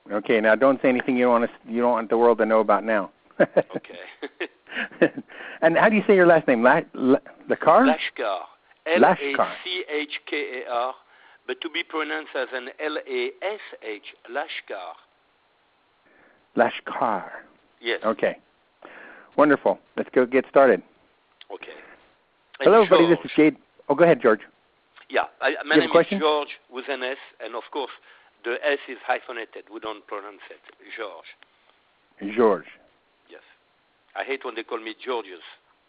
Okay, now don't say anything you don't want the world to know about now. Okay. And how do you say your last name? Lashkar? Lashkar. Lachkar. But to be pronounced as an Lash, Lashkar. Lashkar. Yes. Okay. Wonderful. Let's go get started. Okay. Hello, everybody. This is Jade. Oh, go ahead, George. Yeah. My name is George with an S, and of course, the S is hyphenated. We don't pronounce it. George. George. Yes. I hate when they call me Georgius.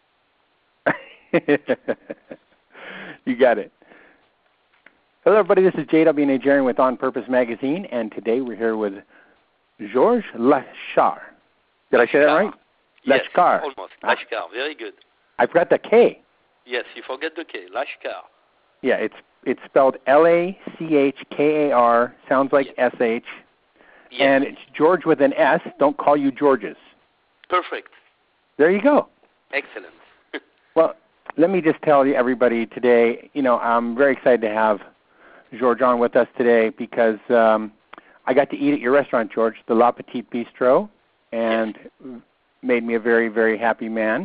You got it. Hello, everybody. This is Jade. I'll be an Nigerian with On Purpose Magazine, and today we're here with Georges Lashkar. Did I say that right? Yes, Lashkar. Almost. Lashkar. Very good. I forgot the K. Yes, you forget the K. Lashkar. Yeah, it's spelled Lachkar. Sounds like yes. SH. Yes. And it's George with an S. Don't call you Georges. Perfect. There you go. Excellent. Well, let me just tell you, everybody, today, I'm very excited to have George on with us today because I got to eat at your restaurant, George, the La Petite Bistro, and made me a very, very happy man.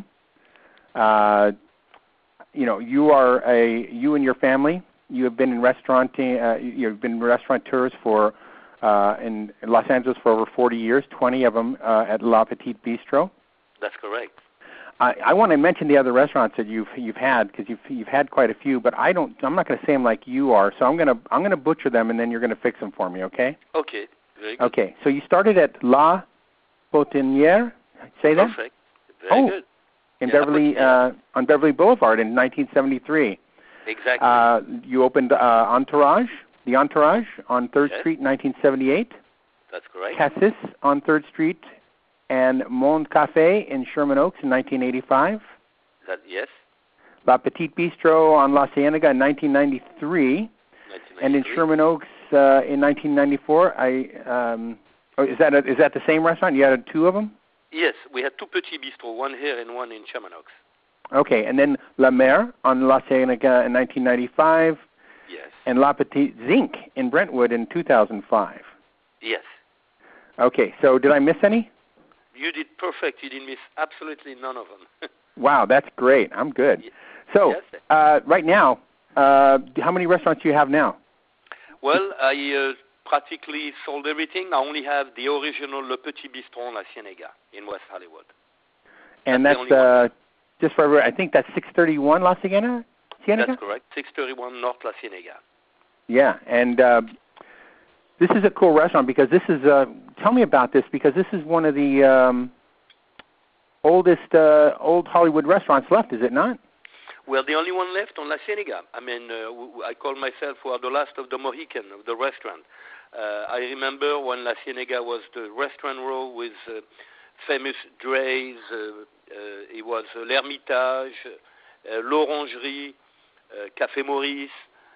You and your family, you have been in you've been restaurateurs for in Los Angeles for over 40 years, 20 of them at La Petite Bistro. That's correct. I want to mention the other restaurants that you've had because you've had quite a few, but I'm not going to say them like you are. So I'm going to butcher them, and then you're going to fix them for me, okay? Okay. Very good. Okay. So you started at La Potinière. Say that. Perfect. Very good. In on Beverly Boulevard in 1973. Exactly. You opened the Entourage on 3rd Street in 1978. That's correct. Cassis on 3rd Street and Monde Café in Sherman Oaks in 1985. Yes. La Petite Bistro on La Cienega in 1993. And in Sherman Oaks in 1994. Is that the same restaurant? You had two of them? Yes, we had two Petit Bistro, one here and one in Sherman Oaks. Okay, and then La Mer on La Cienega in 1995. Yes. And La Petite Zinc in Brentwood in 2005. Yes. Okay, so did I miss any? You did perfect. You didn't miss absolutely none of them. Wow, that's great. I'm good. So right now, how many restaurants do you have now? Well, I practically sold everything. I only have the original Le Petit Bistro La Cienega in West Hollywood. And that's just for everyone, I think that's 631 La Cienega? That's correct, 631 North La Cienega. Yeah, and this is a cool restaurant because this is, tell me about this, because this is one of the oldest old Hollywood restaurants left, is it not? Well, the only one left on La Cienega. I mean, I call myself the last of the Mohican of the restaurant. I remember when La Cienega was the restaurant row with famous Dre's, it was L'Hermitage, L'Orangerie, Café Maurice,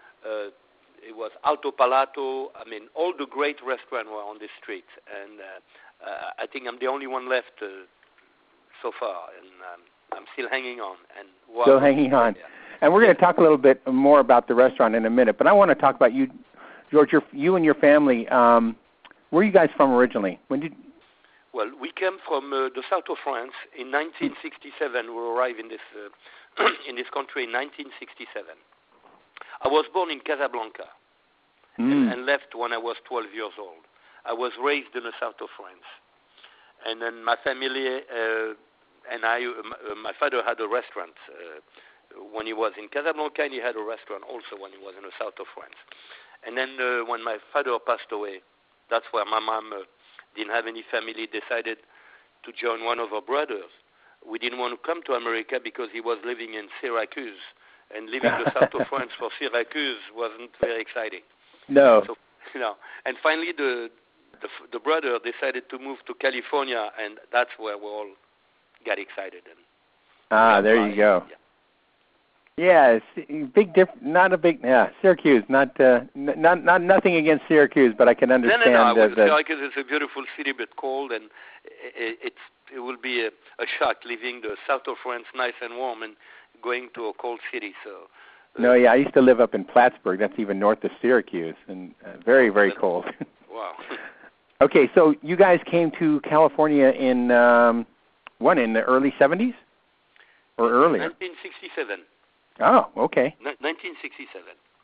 it was Alto Palato. I mean, all the great restaurants were on the street. And I think I'm the only one left so far, and I'm still hanging on. Still hanging on. Yeah. And we're going to talk a little bit more about the restaurant in a minute, but I want to talk about you, George, you and your family. Where are you guys from originally? Well, we came from the south of France in 1967. We arrived in this in this country in 1967. I was born in Casablanca and left when I was 12 years old. I was raised in the south of France. And then my family and my father had a restaurant when he was in Casablanca, and he had a restaurant also when he was in the south of France. And then when my father passed away, that's where my mom didn't have any family, decided to join one of her brothers. We didn't want to come to America because he was living in Syracuse, and leaving the south of France for Syracuse wasn't very exciting. No. So, and finally the brother decided to move to California, and that's where we all got excited. And there you go. Yeah, big Syracuse. Nothing against Syracuse, but I can understand. Syracuse is a beautiful city, but cold, and it will be a shock leaving the south of France, nice and warm, and going to a cold city. So. I used to live up in Plattsburgh. That's even north of Syracuse, and very, very cold. Wow. Okay, so you guys came to California in in the early 70s or earlier? 1967. Oh, okay. 1967.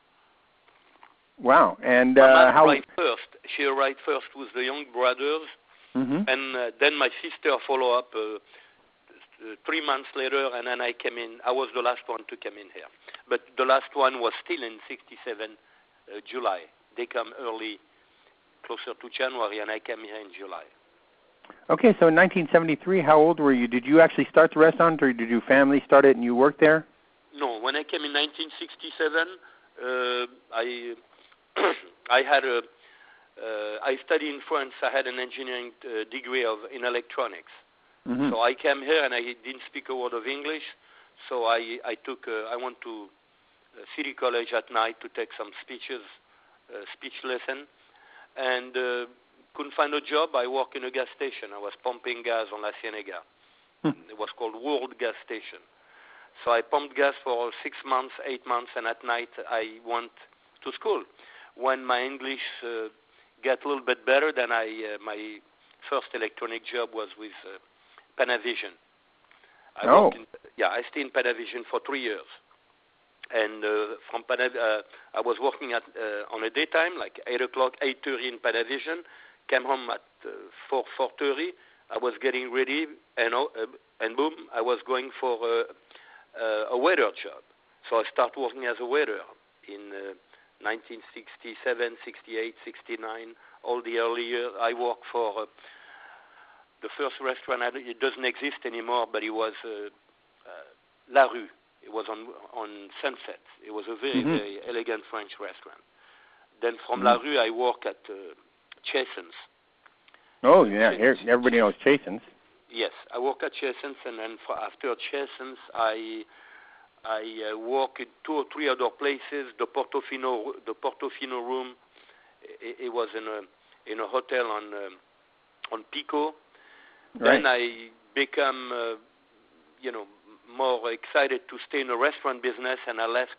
Wow. And how she arrived first with the young brothers, and then my sister followed up 3 months later, and then I came in. I was the last one to come in here. But the last one was still in 67, July. They come early, closer to January, and I came here in July. Okay, so in 1973, how old were you? Did you actually start the restaurant, or did your family start it and you worked there? No, when I came in 1967, I studied in France. I had an engineering degree in electronics. Mm-hmm. So I came here and I didn't speak a word of English. So I went to City College at night to take some speech lesson, and couldn't find a job. I worked in a gas station. I was pumping gas on La Ciénaga. It was called World Gas Station. So I pumped gas for 6 months, 8 months, and at night I went to school. When my English got a little bit better, then my first electronic job was with Panavision. I stayed in Panavision for 3 years. And from Panavision, I was working on a daytime, like 8 o'clock, 8:30 in Panavision. Came home at 4:30. I was getting ready, and boom, I was going for a waiter job. So I started working as a waiter in 1967, 68, 69, all the early years. I worked for the first restaurant. It doesn't exist anymore, but it was La Rue. It was on Sunset. It was a very, very elegant French restaurant. Then from La Rue, I worked at Chassen's. Oh, yeah. Everybody knows Chassen's. Yes, I worked at Chassen's, and then after Chassen's, I worked in 2 or 3 other places. The Portofino room. It was in a hotel on Pico. Right. Then I become, more excited to stay in the restaurant business, and I left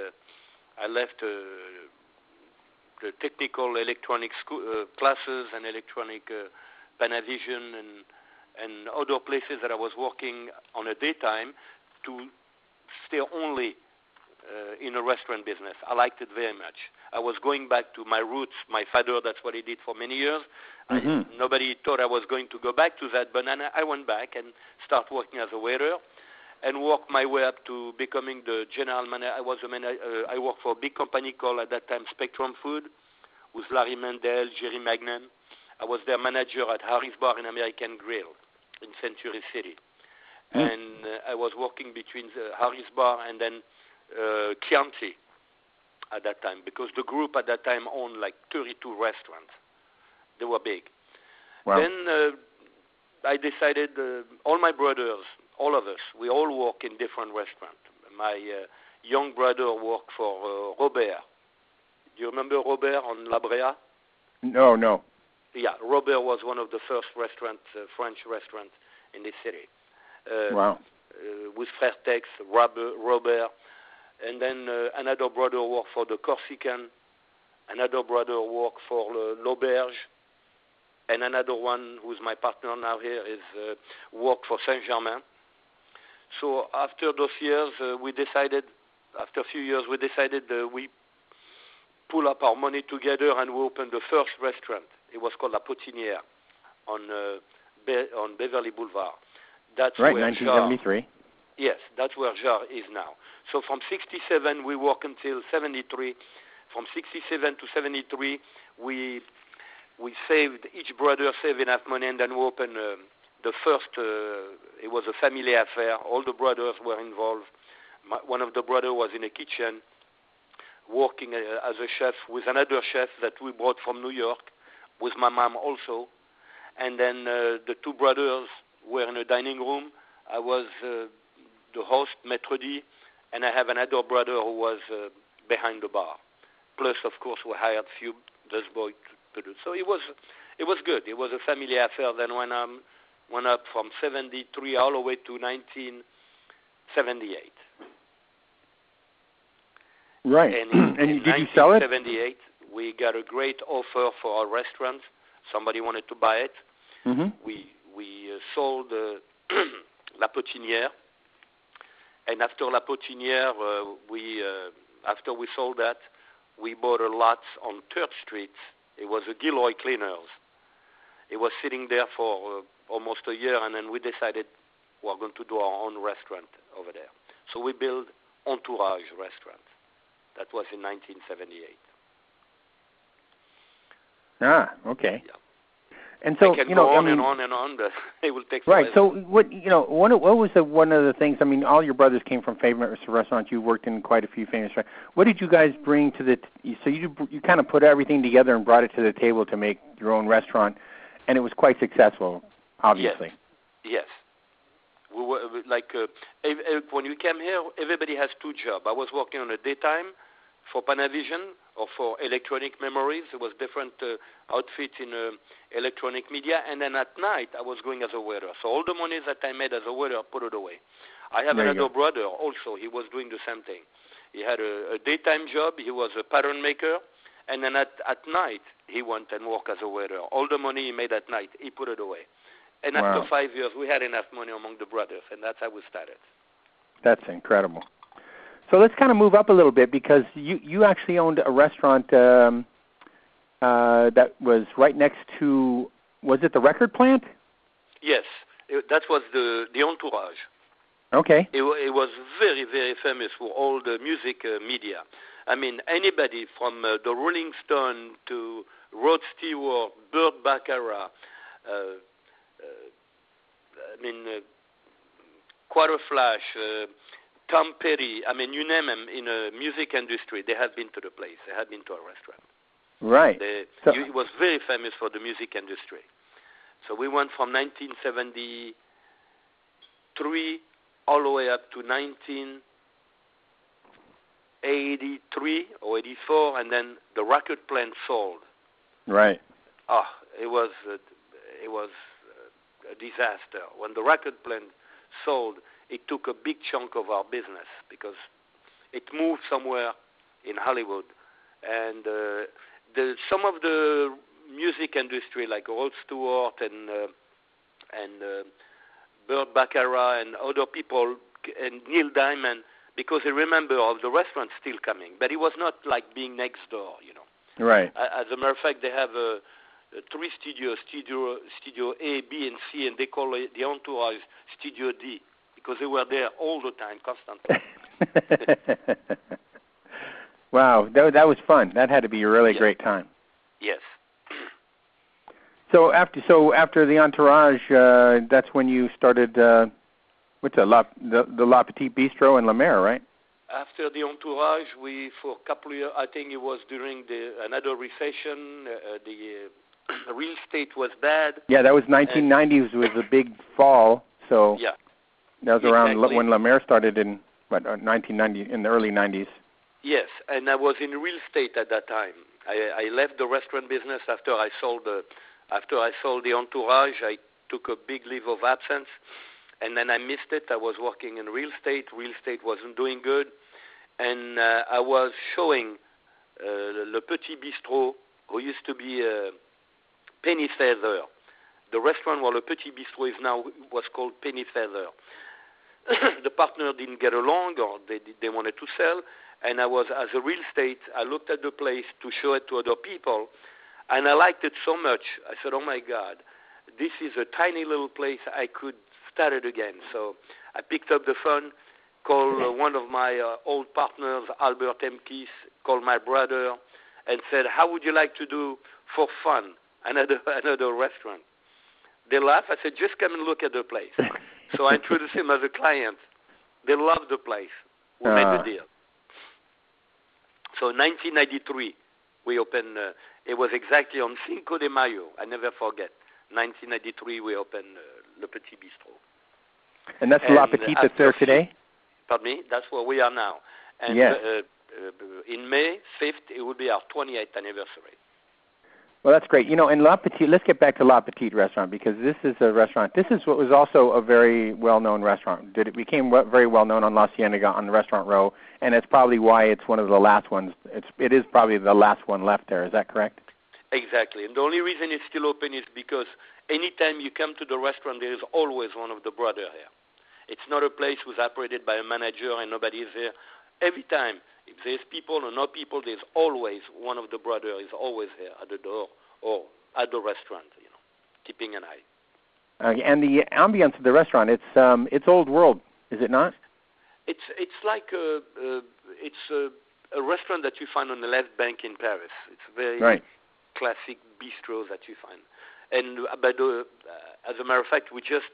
the technical electronic classes and electronic Panavision and other places that I was working on a daytime to stay only in a restaurant business. I liked it very much. I was going back to my roots. My father, that's what he did for many years. Nobody thought I was going to go back to that, but then I went back and started working as a waiter and worked my way up to becoming the general manager. I worked for a big company called, at that time, Spectrum Food, with Larry Mendel, Jerry Magnan. I was their manager at Harry's Bar and American Grill in Century City. And I was working between Harry's Bar and then Chianti at that time, because the group at that time owned like 32 restaurants. They were big. Wow. Then I decided, all my brothers, all of us, we all work in different restaurants. My young brother worked for Robert. Do you remember Robert on La Brea? No. Yeah, Robert was one of the first restaurants, French restaurants in this city. Wow. With Frère Tex, Robert. And then another brother worked for the Corsican. Another brother worked for L'Auberge. And another one, who's my partner now here, is worked for Saint-Germain. So after those years, after a few years, we decided we pull up our money together and we opened the first restaurant. It was called La Potinière on Beverly Boulevard. That's right, where 1973. Yes, that's where Jar is now. So from 67, we work until 73. From 67 to 73, we saved, each brother saved enough money, and then we opened the first, it was a family affair. All the brothers were involved. One of the brothers was in a kitchen working as a chef with another chef that we brought from New York, with my mom also. And then the 2 brothers were in a dining room. I was the host, maître d', and I have another brother who was behind the bar. Plus, of course, we hired a few busboys to do. So it was good. It was a family affair. Then when I went up from 73 all the way to 1978. Right. And in did you sell it? 1978, we got a great offer for our restaurant Somebody wanted to buy it. Mm-hmm. We sold La Potinière, and after La Potinière, after we sold that, we bought a lot on 3rd Street. It was a Gilroy Cleaners. It was sitting there for almost a year, and then we decided we're going to do our own restaurant over there. So we built Entourage Restaurant. That was in 1978. Ah, okay. Yeah. And so, I can you know, go on I mean, and on and on, but it will take forever. right. So, what was one of the things? I mean, all your brothers came from famous restaurants. You worked in quite a few famous restaurants. What did you guys bring to the? So you kind of put everything together and brought it to the table to make your own restaurant, and it was quite successful, obviously. Yes. We were when we came here, everybody has 2 jobs. I was working on the daytime for Panavision or for Electronic Memories. There was different outfits in electronic media, and then at night I was going as a waiter. So all the money that I made as a waiter, I put it away. I have another brother also. He was doing the same thing. He had a daytime job. He was a pattern maker, and then at night he went and worked as a waiter. All the money he made at night, he put it away. And after 5 years, we had enough money among the brothers, and that's how we started. That's incredible. So let's kind of move up a little bit, because you actually owned a restaurant that was right next to, was it the record plant? Yes, that was the Entourage. Okay. It was very, very famous for all the music media. I mean, anybody from the Rolling Stone to Rod Stewart, Burt Bacharach, Quarter Flash, Tom Petty, I mean, you name them in the music industry, they have been to the place. They have been to our restaurant. Right. It was very famous for the music industry. So we went from 1973 all the way up to 1983 or 84, and then the record plant sold. Right. Oh, it was a disaster. When the record plant sold, it took a big chunk of our business because it moved somewhere in Hollywood. And some of the music industry, like Rod Stewart and Burt Bacharach and other people, and Neil Diamond, because they remember of the restaurant still coming. But it was not like being next door, you know. Right. As a matter of fact, they have 3 studios, Studio A, B, and C, and they call it the Entourage Studio D, because they were there all the time, constantly. Wow, that was fun. That had to be a really great time. Yes. So after the Entourage, that's when you started what's that? The La Petite Bistro in La Mer, right? After the Entourage, we for a couple of years, I think it was during another recession. The real estate was bad. Yeah, that was 1990s. Was a big fall. So yeah, that was around when La Mer started in 1990, in the early 90s. Yes, and I was in real estate at that time. I left the restaurant business after I sold the Entourage. I took a big leave of absence, and then I missed it. I was working in real estate. Real estate wasn't doing good, and I was showing Le Petit Bistrot, who used to be Penny Feather. The restaurant where Le Petit Bistrot is now was called Penny Feather. The partner didn't get along, or they wanted to sell. And I was, as a real estate, I looked at the place to show it to other people, and I liked it so much. I said, oh, my God, this is a tiny little place. I could start it again. So I picked up the phone, called one of my old partners, Albert Emkes, called my brother, and said, how would you like to do for fun another restaurant? They laughed. I said, just come and look at the place. So I introduced him as a client. They loved the place. We made the deal. So in 1993, we opened, it was exactly on Cinco de Mayo, I never forget. 1993, we opened Le Petit Bistrot. And that's La Petite that's there today? Pardon me? That's where we are now. And in May 5th, it will be our 28th anniversary. Well, that's great. You know, and La Petite, let's get back to La Petite restaurant, because this is a restaurant. This is what was also a very well-known restaurant. It became very well-known on La Cienega on the Restaurant Row, and it's probably why it's one of the last ones. It is probably the last one left there. Is that correct? Exactly. And the only reason it's still open is because anytime you come to the restaurant, there is always one of the brothers here. It's not a place who's operated by a manager and nobody is there. Every time, if there's people or no people, there's always one of the brothers is always here at the door or at the restaurant, keeping an eye. And the ambience of the restaurant, it's old world, is it not? It's like a restaurant that you find on the left bank in Paris. It's very classic bistro that you find. And as a matter of fact, we just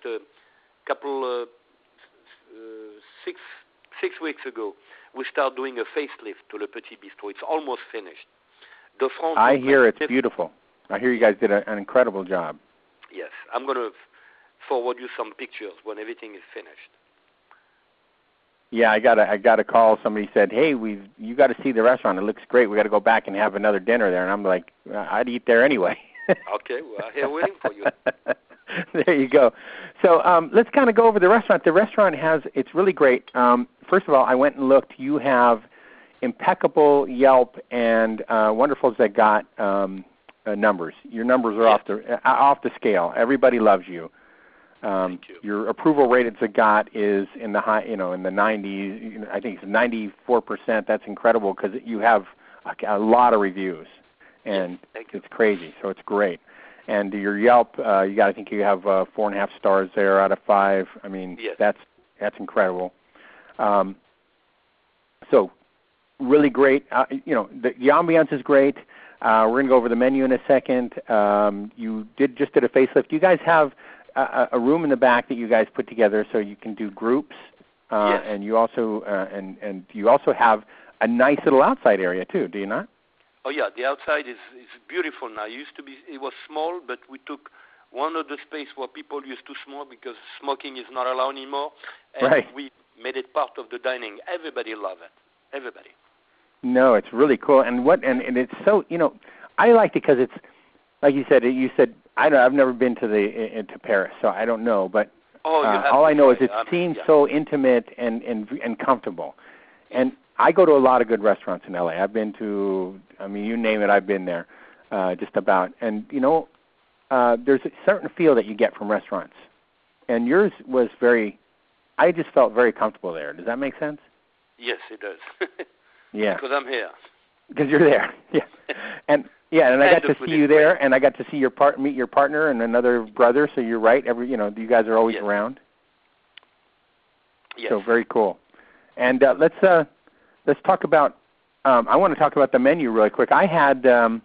six weeks ago, we started doing a facelift to Le Petit Bistrot. It's almost finished. The front. I hear it's beautiful. I hear you guys did an incredible job. Yes, I'm going to forward you some pictures when everything is finished. Yeah, I got a call. Somebody said, "Hey, you got to see the restaurant. It looks great. We got to go back and have another dinner there." And I'm like, "I'd eat there anyway." Okay, we're here waiting for you. There you go. So let's kind of go over the restaurant. The restaurant it's really great. First of all, I went and looked. You have impeccable Yelp and wonderful Zagat numbers. Your numbers are off the scale. Everybody loves you. Thank you. Your approval rate at Zagat is in the high, in the 90s. I think it's 94%. That's incredible because you have a lot of reviews, and it's crazy. So it's great. And your Yelp, I think you have 4.5 stars there out of 5. I mean, that's incredible. So really great. The ambiance is great. We're going to go over the menu in a second. You just did a facelift. You guys have a room in the back that you guys put together so you can do groups, and you also and you also have a nice little outside area too. Do you not? Oh yeah, the outside is beautiful now. It was small, but we took one of the space where people used to smoke because smoking is not allowed anymore, and we made it part of the dining. Everybody loved it. Everybody. No, it's really cool, and it's so I liked it because it's like you said. I've never been to Paris, so I don't know. But all I know is it seems so intimate and comfortable. And I go to a lot of good restaurants in LA. I've been to, you name it, I've been there, just about. And there's a certain feel that you get from restaurants, and yours was I just felt very comfortable there. Does that make sense? Yes, it does. Yeah. Because I'm here. Because you're there. Yeah. And I got to see you there, and I got to see meet your partner and another brother. So you're right. You guys are always around. Yes. So very cool. And let's talk about. I want to talk about the menu really quick. I had.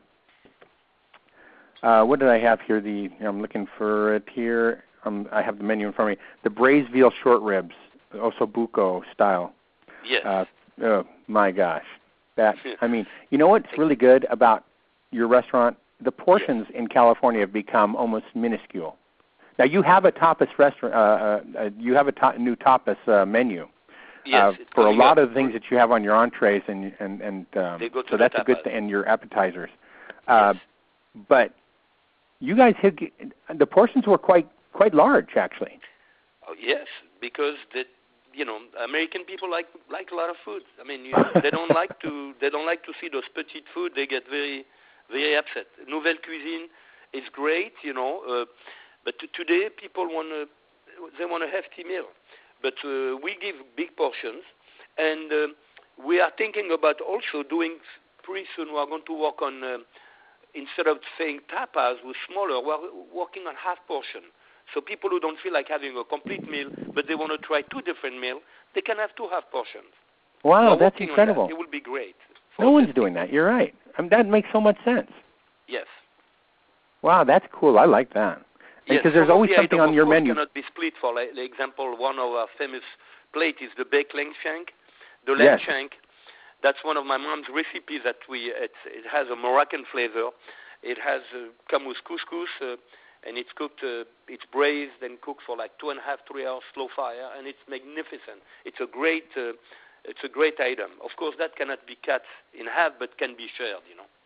What did I have here? I'm looking for it here. I have the menu in front of me. The braised veal short ribs, the ossobuco style. Yes. Oh my gosh. You know what's really good about your restaurant? The portions in California have become almost minuscule. Now you have a tapas restaurant. You have a new tapas menu. Yes, for a lot of the things that you have on your entrees and so that's a good thing, and your appetizers. Yes. But you guys the portions were quite large actually. Oh yes, because American people like a lot of food. They don't like to see those petite food. They get very very upset. Nouvelle cuisine is great, but today people want a hefty meal. But we give big portions, and we are thinking about also doing pretty soon. We are going to work on instead of saying tapas with smaller, we're working on half portion. So people who don't feel like having a complete meal, but they want to try 2 different meals, they can have 2 half portions. Wow, that's incredible. It will be great. No one's doing that. You're right. That makes so much sense. Yes. Wow, that's cool. I like that. Because there's always something on your menu. Cannot be split. For example, one of our famous plate is the baked lamb shank. The lamb shank, that's one of my mom's recipes that it has a Moroccan flavor. It has come with couscous. And it's cooked, it's braised and cooked for like 2.5, 3 hours slow fire, and it's magnificent. It's a great item. Of course, that cannot be cut in half, but can be shared,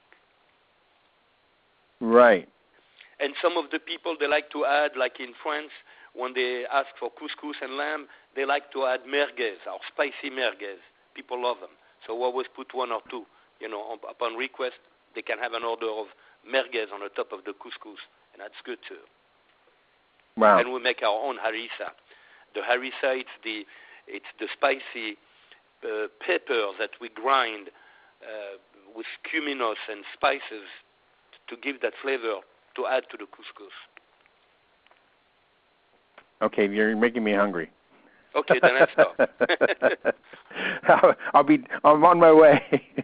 Right. And some of the people, they like to add, like in France, when they ask for couscous and lamb, they like to add merguez, or spicy merguez. People love them. So we always put 1 or 2, upon request, they can have an order of merguez on the top of the couscous, and that's good too. Wow. And we make our own harissa. The harissa, it's the spicy pepper that we grind with cuminos and spices to give that flavor to add to the couscous. Okay, you're making me hungry. Okay, then I stop. I'm on my way.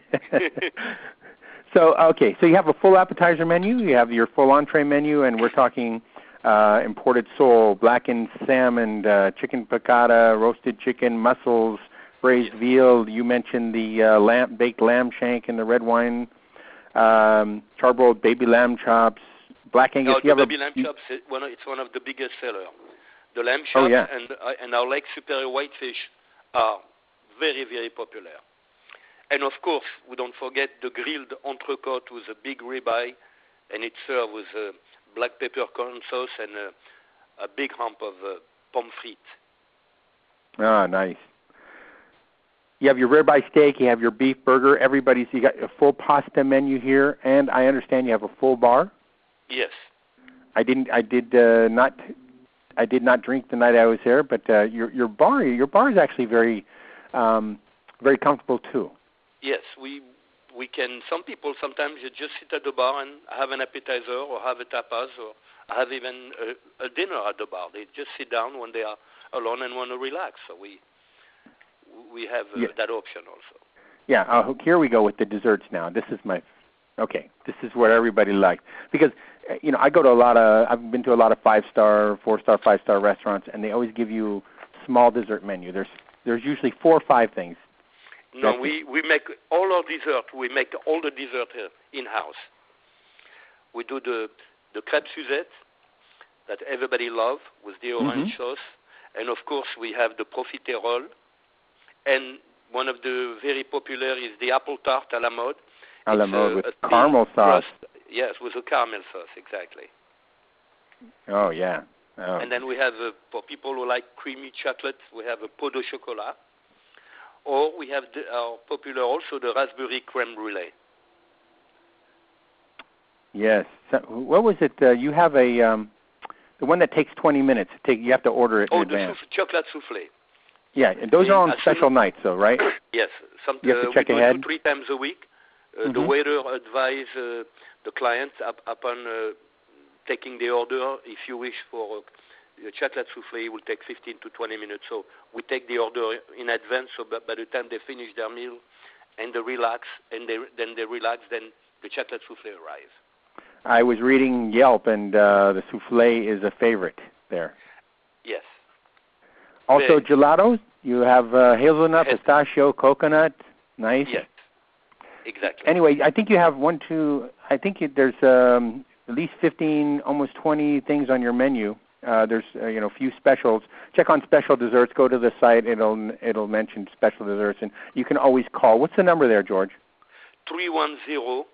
So you have a full appetizer menu, you have your full entree menu, and we're talking imported sole, blackened salmon, chicken piccata, roasted chicken, mussels, braised veal. You mentioned the baked lamb shank and the red wine, charboiled baby lamb chops, black Angus. No, the baby lamb chops, it's one of the biggest sellers. The lamb chops and our Lake Superior whitefish are very, very popular. And, of course, we don't forget the grilled entrecôte with a big ribeye, and it's served with black pepper corn sauce and a big hump of pommes frites. Ah, nice. You have your ribeye steak, you have your beef burger. You got a full pasta menu here, and I understand you have a full bar. Yes. I did not drink the night I was there, but your bar is actually very very comfortable too. Yes, we can. Some people sometimes you just sit at the bar and have an appetizer or have a tapas or have even a dinner at the bar. They just sit down when they are alone and want to relax. So we have that option also. Yeah. Here we go with the desserts now. This is what everybody likes because I go to I've been to a lot of 5-star, 4-star, 5-star restaurants, and they always give you small dessert menu. There's usually 4 or 5 things. No, we make all our dessert. We make all the dessert in-house. We do the crêpe Suzette that everybody loves with the orange sauce. And, of course, we have the profiterole. And one of the very popular is the apple tart à la mode. À la mode with caramel sauce. Yes, with a caramel sauce, exactly. Oh, yeah. Oh. And then we have, for people who like creamy chocolate, we have a pot de chocolat. Or we have our popular also, the raspberry crème brûlée. Yes. So, what was it? You have the one that takes 20 minutes. You have to order it in advance. The chocolate soufflé. Yeah, and those are on special nights, though, right? Yes. You have to check ahead. We do 3 times a week. The waiter advises the client upon taking the order, if you wish for the chocolate soufflé, it will take 15 to 20 minutes. So we take the order in advance, so by the time they finish their meal and they relax, then the chocolate soufflé arrives. I was reading Yelp, and the soufflé is a favorite there. Yes. Also, gelatos. You have hazelnut, pistachio, coconut. Nice. Yes. Exactly. Anyway, I think you have there's at least 15, almost 20 things on your menu. There's a few specials. Check on special desserts. Go to the site. It'll mention special desserts, and you can always call. What's the number there, George? 310-289-9797.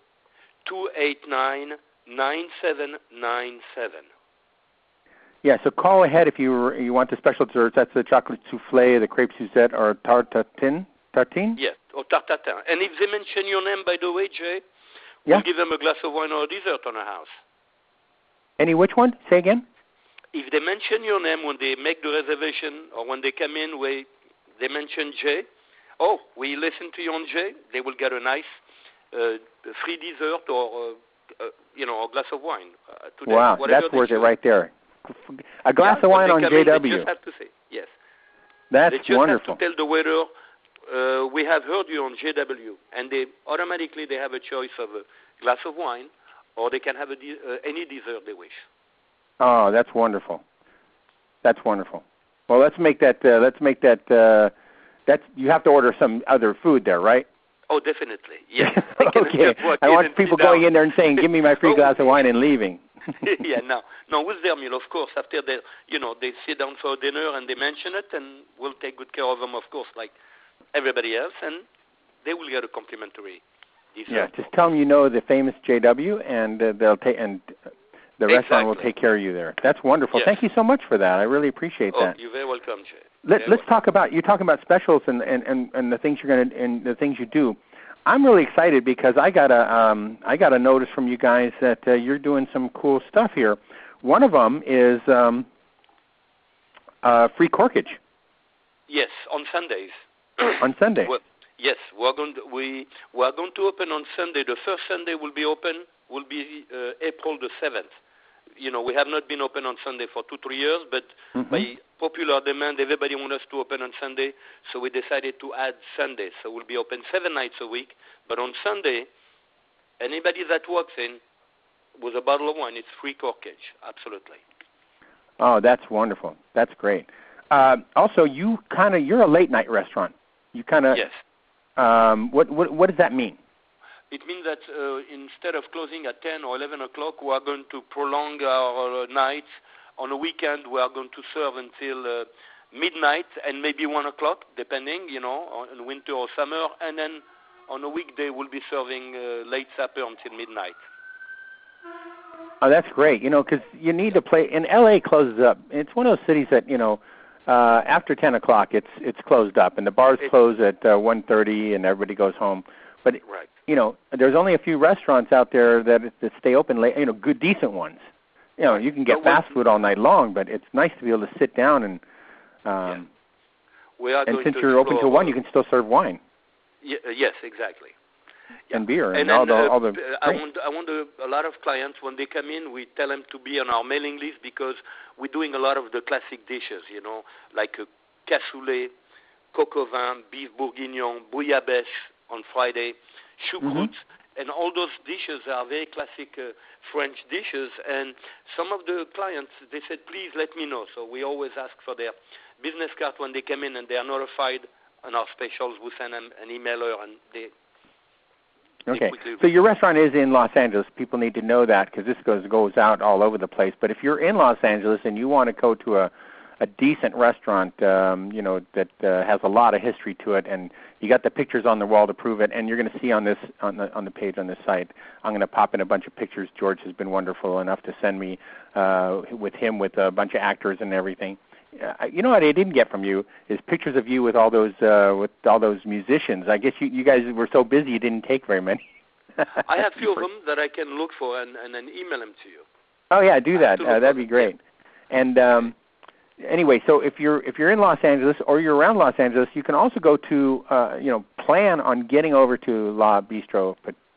Yeah, so call ahead if you want the special desserts. That's the chocolate soufflé, the crepe Suzette, or tartine. Yes, or tartatin. And if they mention your name, by the way, Jay, we'll give them a glass of wine or a dessert on a house. Any which one? Say again? If they mention your name when they make the reservation or when they come in, they mention Jay. Oh, we listen to you on Jay. They will get a nice free dessert or a glass of wine. Wow, that's worth it right there. A glass of wine on JW. They just have to say yes. That's wonderful. They just wonderful. have to tell the waiter, we have heard you on JW, and they automatically have a choice of a glass of wine, or they can have any dessert they wish. Oh, that's wonderful. That's wonderful. Well, let's make that. That's you have to order some other food there, right? Oh, definitely. Yes. Okay. I want people going in there and saying, "Give me my free glass of wine," and leaving. Yeah. No. With their meal, of course. After they sit down for dinner and they mention it, and we'll take good care of them, of course, like everybody else, and they will get a complimentary dessert. Yeah. Just tell them you know the famous JW, and they'll take the restaurant will take care of you there. That's wonderful. Yes. Thank you so much for that. I really appreciate that. Oh, you're very welcome, Jay. Let's talk about about specials and the things you're going to and the things you do. I'm really excited because I got a notice from you guys that you're doing some cool stuff here. One of them is free corkage. Yes, on Sundays. On Sunday. Well, yes, we are going to open on Sunday. The first Sunday will be April the 7th. You know, we have not been open on Sunday for 2-3 years, but by popular demand, everybody wants us to open on Sunday, so we decided to add Sunday. So we'll be open 7 nights a week, but on Sunday, anybody that walks in with a bottle of wine, it's free corkage, absolutely. Oh, that's wonderful. That's great. Also, you're a late night restaurant. You kind of yes. What does that mean? It means that instead of closing at 10 or 11 o'clock, we are going to prolong our nights. On a weekend, we are going to serve until midnight and maybe 1 o'clock, depending, you know, on winter or summer. And then on a weekday, we'll be serving late supper until midnight. Oh, that's great. You know, because you need to play. And L.A. closes up. It's one of those cities that, you know, after 10 o'clock, it's closed up, and the bars close at 1:30, and everybody goes home. But right. You know, there's only a few restaurants out there that stay open late. You know, good, decent ones. You know, you can get fast food all night long, but it's nice to be able to sit down and. We are and since you're open till 1, you can still serve wine. Yes, exactly. And beer and then, all the. I want a lot of clients when they come in, we tell them to be on our mailing list because we're doing a lot of the classic dishes, you know, like cassoulet, coq au vin, beef bourguignon, bouillabaisse on Friday, choucroute, and all those dishes are very classic French dishes. And some of the clients, they said, please let me know. So we always ask for their business card when they come in, and they are notified on our specials. We send them an emailer, and they. Okay, so your restaurant is in Los Angeles. People need to know that because this goes out all over the place. But if you're in Los Angeles and you want to go to a decent restaurant, you know, that has a lot of history to it, and you got the pictures on the wall to prove it, and you're going to see on the page on this site, I'm going to pop in a bunch of pictures. George has been wonderful enough to send me with a bunch of actors and everything. You know what I didn't get from you is pictures of you with all those musicians. I guess you guys were so busy you didn't take very many. I have a few of them that I can look for and then email them to you. Oh yeah, do that. That'd be great. And anyway, so if you're in Los Angeles or you're around Los Angeles, you can also go to plan on getting over to La Petite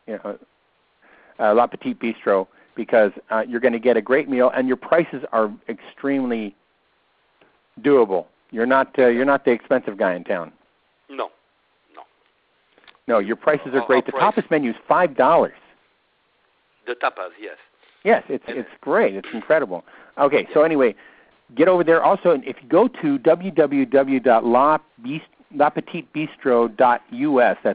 Bistro because you're going to get a great meal and your prices are extremely doable. You're not the expensive guy in town. No, your prices are great. The tapas menu is $5. The tapas, yes. Yes, it's great. It's incredible. Okay, so anyway, get over there. Also, if you go to www.lapetitebistro.us, that's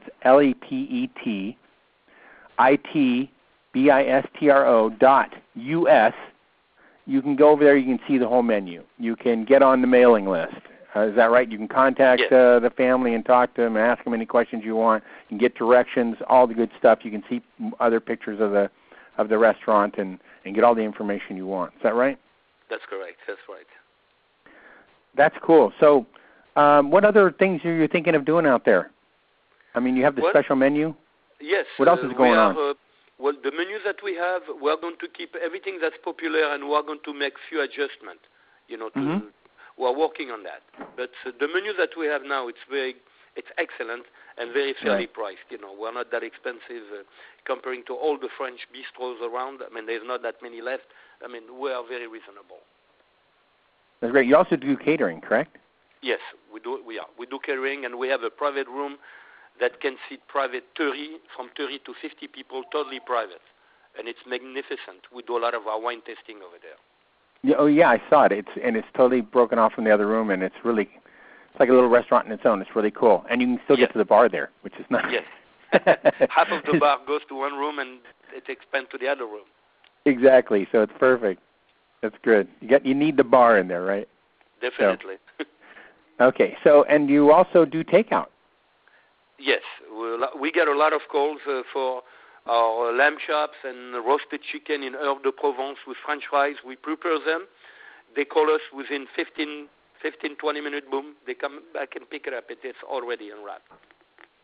LAPETITBISTRO.US, you can go over there. You can see the whole menu. You can get on the mailing list. Is that right? You can contact the family and talk to them and ask them any questions you want. You can get directions, all the good stuff. You can see other pictures of the restaurant and get all the information you want. Is that right? That's correct. That's right. That's cool. So what other things are you thinking of doing out there? I mean, you have the special menu? Yes. What else is going on? Well, the menu that we have, we're going to keep everything that's popular, and we're going to make few adjustments, you know, we're working on that. But the menu that we have now, it's excellent and very fairly priced. You know, we're not that expensive comparing to all the French bistros around. I mean, there's not that many left. I mean, we are very reasonable. That's great. You also do catering, correct? Yes, we do. We do catering, and we have a private room that can seat from 30 to 50 people, totally private, and it's magnificent. We do a lot of our wine tasting over there. Yeah, oh yeah, I saw it. It's totally broken off from the other room, and it's like a little restaurant in its own. It's really cool, and you can still get to the bar there, which is nice. Yes, half of the bar goes to one room, and it expands to the other room. Exactly. So it's perfect. That's good. You need the bar in there, right? Definitely. So. Okay. So and you also do takeout. Yes, we get a lot of calls for our lamb chops and roasted chicken in Herbe de Provence with French fries. We prepare them. They call us within 15, 20 minutes, boom. They come back and pick it up. It is already unwrapped.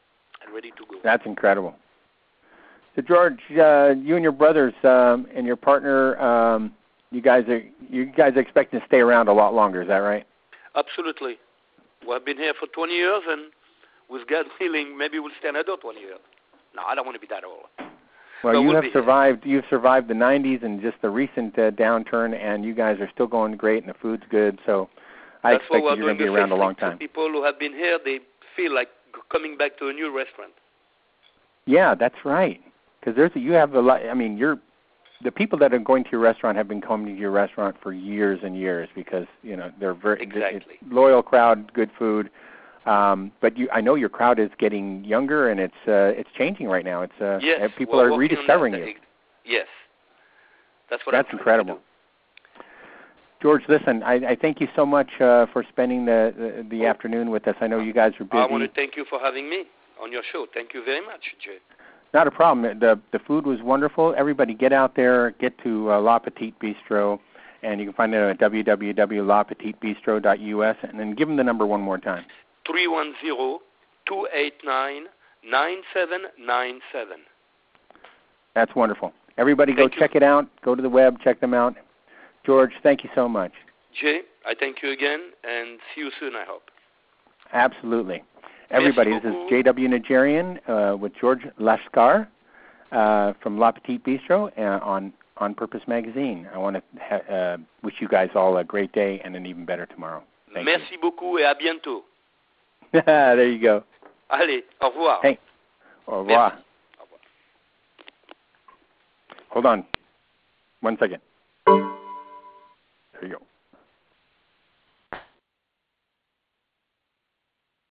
and ready to go. That's incredible. So George, you and your brothers and your partner, you guys are expecting to stay around a lot longer. Is that right? Absolutely. Well, I've been here for 20 years, and with God's willing, maybe we'll stay another 20 years. No, I don't want to be that old. Well, you have survived. You've survived the '90s and just the recent downturn, and you guys are still going great, and the food's good. So I expect you're going to be around a long time. People who have been here, they feel like coming back to a new restaurant. Yeah, that's right. Because you have a lot. I mean, the people that are going to your restaurant have been coming to your restaurant for years and years because they're very loyal crowd, good food. But I know your crowd is getting younger, and it's changing right now. It's people are rediscovering you. Yes, that's incredible. George, listen, I thank you so much for spending the afternoon with us. I know you guys are busy. I want to thank you for having me on your show. Thank you very much, Jay. Not a problem. The food was wonderful. Everybody get out there, get to La Petite Bistro, and you can find it at www.lapetitebistro.us, and then give them the number one more time. 310-289-9797. That's wonderful. Everybody go check it out. Go to the web, check them out. George, thank you so much. Jay, I thank you again, and see you soon, I hope. Absolutely. Everybody, this is J.W. Nigerian with George Lascar from La Petite Bistro on Purpose Magazine. I want to wish you guys all a great day and an even better tomorrow. Merci beaucoup et à bientôt. There you go. Allez, au revoir. Hey, au revoir. Merci. Au revoir. Hold on. 1 second. There you go.